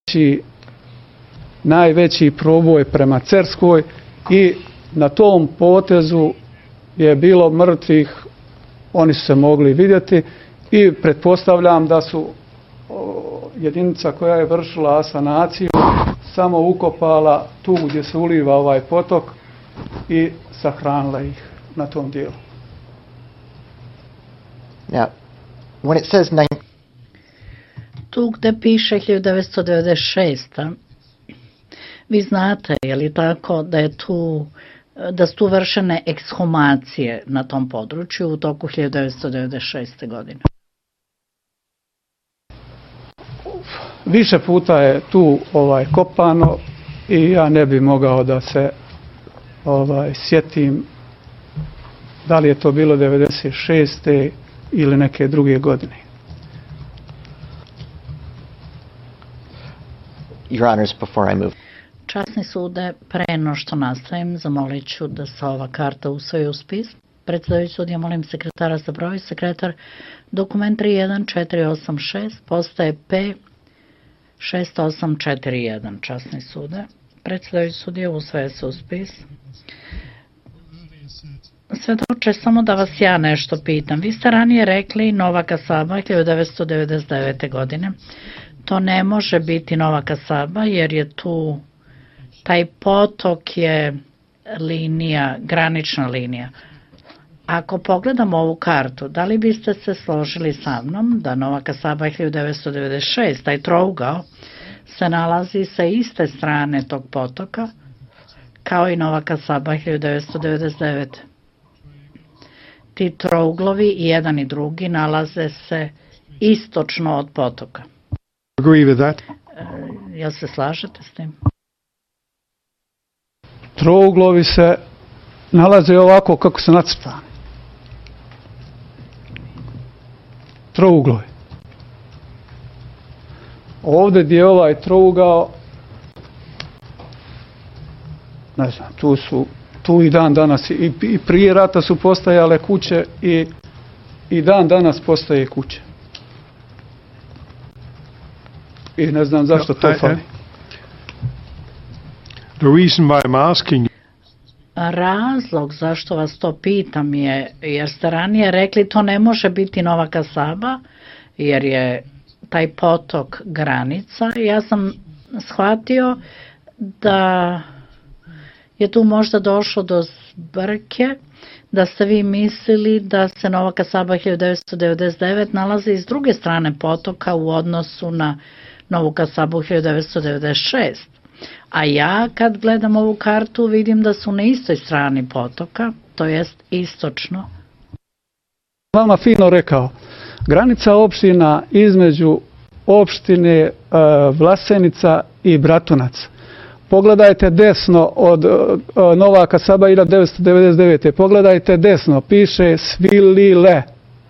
najveći proboj prema Cerskoj i na tom potezu je bilo mrtvih, oni su se mogli vidjeti i pretpostavljam da su jedinica koja je vršila asanaciju samo ukopala tu gdje se uliva ovaj potok i sahranila ih na tom dijelu. Now, when it says tu gde piše 1996. Vi znate, je li tako, da su tu vršene ekshumacije na tom području u toku 1996. godine? Više puta je tu kopano i ja ne bi mogao da se sjetim da li je to bilo 96. ili neke druge godine. Your Honors, before I move. Časni sude, pre no što nastavim, zamolit ću da se ova karta usvoji u spis. Predsjedavajući sudija, molim sekretara za broj. Sekretar, dokument 31486 postaje P6841. Časni sude. Predsjedavajući sudija, usvaja se u spis. Svedoče, samo da vas ja nešto pitam. Vi ste ranije rekli Nova Kasaba 1999. godine. To ne može biti Nova Kasaba jer je tu taj potok je linija, granična linija. Ako pogledamo ovu kartu, da li biste se složili sa mnom da Nova Kasaba 1996, taj trougao, se nalazi sa iste strane tog potoka kao i Nova Kasaba 1999. Ti trouglovi, i jedan i drugi, nalaze se istočno od potoka. Agree with that? Jel se slažete s tim? Trouglovi se nalaze ovako kako se nacrtani. Trouglovi. Ovdje gdje je ovaj trougao, ne znam, tu i dan danas i prije rata su postajale kuće i dan danas postoje kuće. I ne znam zašto to fali. The reason why I'm asking you. Razlog zašto vas to pitam je, jer ste ranije rekli to ne može biti Nova Kasaba, jer je taj potok granica. Ja sam shvatio da je tu možda došlo do zbrke, da ste vi mislili da se Nova Kasaba 1999 nalazi iz druge strane potoka u odnosu na Novu Kasabu 1996. A ja kad gledam ovu kartu vidim da su na istoj strani potoka, to jest istočno. Vama fino rekao, granica opština između opštine Vlasenica i Bratunac. Pogledajte desno od Nova Kasaba 1999. Pogledajte desno, piše Svilile.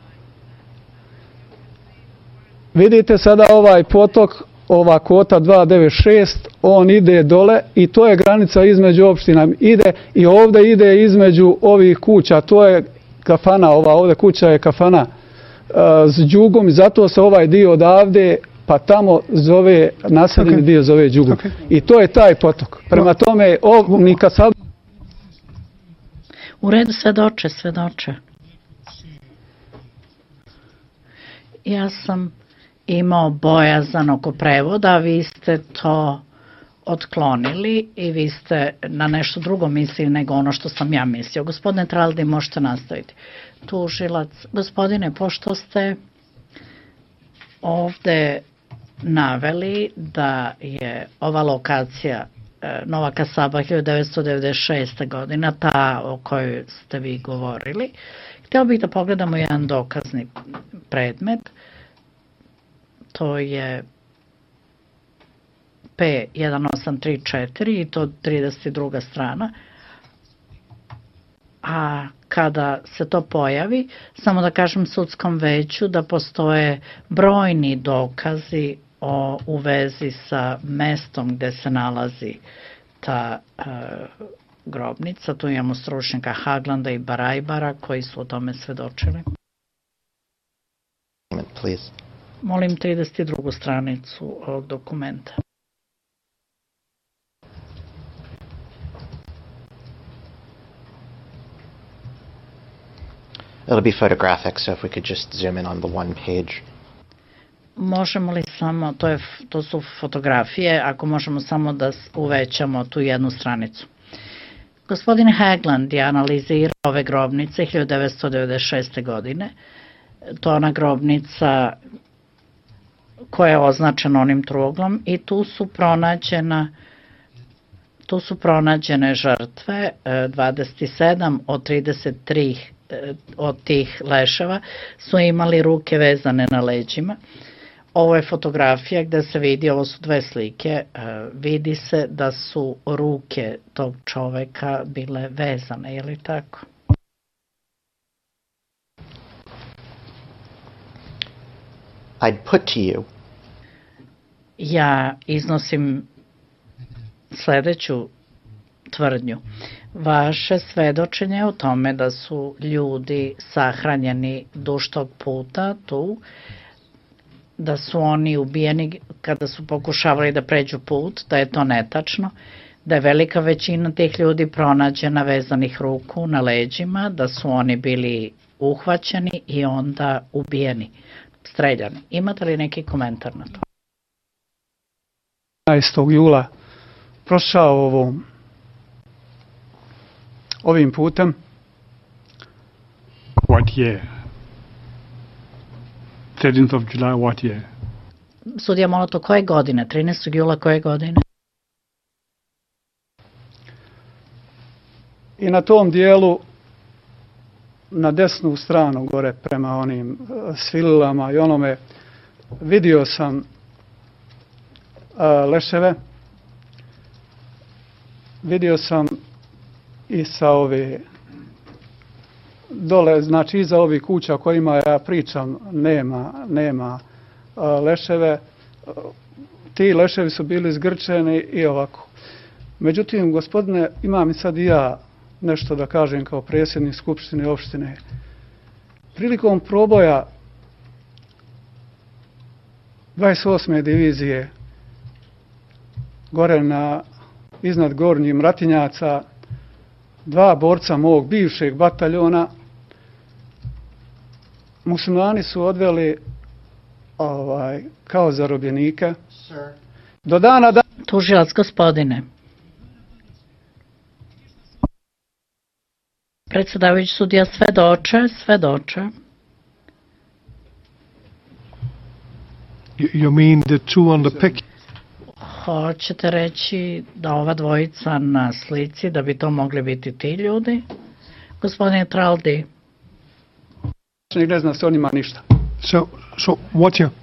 Vidite sada ovaj potok, ova kota 296, on ide dole i to je granica između opština. Ide i ovdje ide između ovih kuća, to je kafana, ova ovdje kuća je kafana s Đugom i zato se ovaj dio odavde pa tamo zove, naseljeni dio zove Đugom. I to je taj potok. Prema tome, ni Kasaba... U redu, svedoče. Ja sam imao bojazan oko prevoda, vi ste to otklonili i vi ste na nešto drugo mislili nego ono što sam ja mislio. Gospodine Traldi, možete nastaviti. Tužilac, gospodine, pošto ste ovde naveli da je ova lokacija Nova Kasaba 1996. godina, ta o kojoj ste vi govorili, htio bih da pogledamo jedan dokazni predmet. To je P1834 i to 32. strana. A kada se to pojavi, samo da kažem sudskom veću da postoje brojni dokazi u vezi sa mestom gde se nalazi ta grobnica. Tu imamo stručnjaka Haglanda i Barajbara koji su o tome svedočili. Please. Molim 32. stranicu ovog dokumenta. It'll be photographic, so if we could just zoom in on the one page. Možemo li samo, to su fotografije, ako možemo samo da uvećamo tu jednu stranicu. Gospodin Hagland je analizirao ove grobnice 1996. godine. To je ona grobnica koja je označena onim truglom i tu su pronađene žrtve, 27 od 33 od tih leševa su imali ruke vezane na leđima. Ovo je fotografija gde se vidi, ovo su dve slike, vidi se da su ruke tog čoveka bile vezane, je li tako? I'd put to you. Ja iznosim sledeću tvrdnju. Vaše svedočenje o tome da su ljudi sahranjeni duž tog puta tu, da su oni ubijeni kada su pokušavali da pređu put, da je to netačno, da je velika većina tih ljudi pronađena vezanih ruku na leđima, da su oni bili uhvaćeni i onda ubijeni, streljani. Imate li neki komentar na to? 15. jula prošao ovim putem. What year? 13th of July, what year? Sudija Molotov, koje godine? 13. jula koje godine? I na tom dijelu, na desnu stranu gore prema onim svililama i onome, vidio sam leševe. Vidio sam i sa ove dole, znači iza ovih kuća o kojima ja pričam nema leševe. Ti leševi su bili zgrčeni i ovako. Međutim, gospodine, imam i sad i ja nešto da kažem kao predsjednik Skupštine opštine. Prilikom proboja 28. divizije gore iznad Gornjih Mratinjaca, dva borca mog bivšeg bataljona muslimani su odveli kao zarobljenike. Do dana da... Tužilac, gospodine. Predsjedavajući sudija, svedoče. You mean the two on the pic? Hoćete reći da ova dvojica na slici, da bi to mogli biti ti ljudi? Gospodine Traldi. Ne zna se o njima ništa. So what you...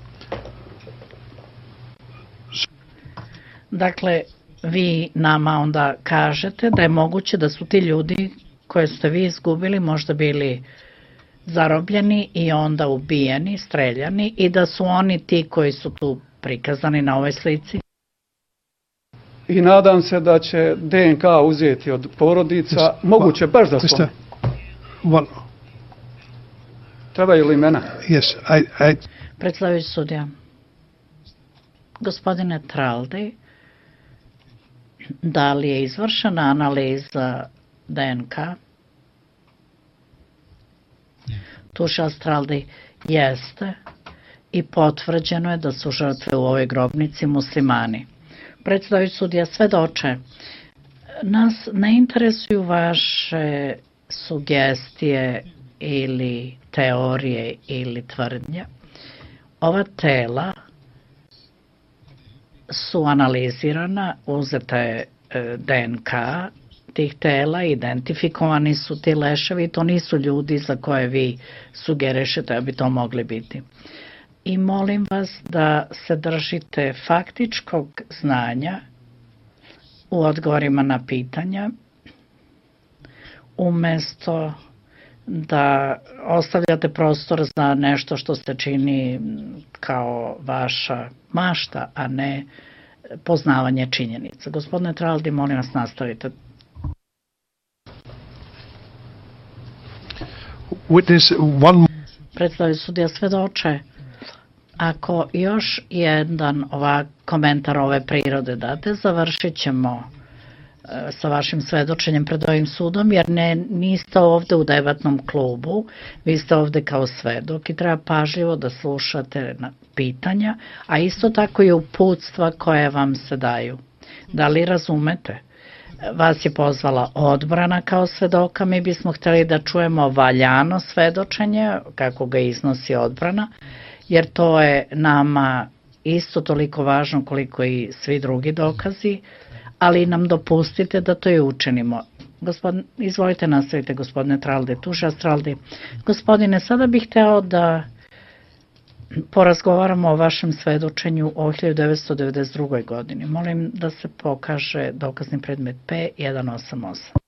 Dakle, vi nama onda kažete da je moguće da su ti ljudi koje ste vi izgubili možda bili zarobljeni i onda ubijeni, streljani i da su oni ti koji su tu prikazani na ovoj slici? I nadam se da će DNK uzeti od porodica, moguće baš da su. Trebaju li imena? Yes, Predsjedavajući sudija. Gospodine Traldi, da li je izvršena analiza DNK? Tužilac Traldi, jeste i potvrđeno je da su žrtve u ovoj grobnici muslimani. Predsjedavajući sudija, svedoče, nas ne interesuju vaše sugestije ili teorije ili tvrdnje. Ova tela su analizirana, uzeta je DNK tih tela, identifikovani su ti leševi, to nisu ljudi za koje vi sugerišete da bi to mogli biti. I molim vas da se držite faktičkog znanja u odgovorima na pitanja, umesto da ostavljate prostor za nešto što se čini kao vaša mašta, a ne poznavanje činjenica. Gospodine Traldi, molim vas, nastavite. Predstavlja sudija, svedoče, ako još jedan komentar ove prirode date, završit ćemo sa vašim svedočenjem pred ovim sudom, jer niste ovde u debatnom klubu, vi ste ovde kao svedok i treba pažljivo da slušate pitanja, a isto tako i uputstva koje vam se daju. Da li razumete? Vas je pozvala odbrana kao svedoka, mi bismo hteli da čujemo valjano svedočenje, kako ga iznosi odbrana, jer to je nama isto toliko važno koliko i svi drugi dokazi, ali nam dopustite da to i učinimo. Izvolite, nastavite, gospodine Traldi, tužilac Traldi. Gospodine, sada bih hteo da porazgovaramo o vašem svedočenju o 1992. godini. Molim da se pokaže dokazni predmet P188.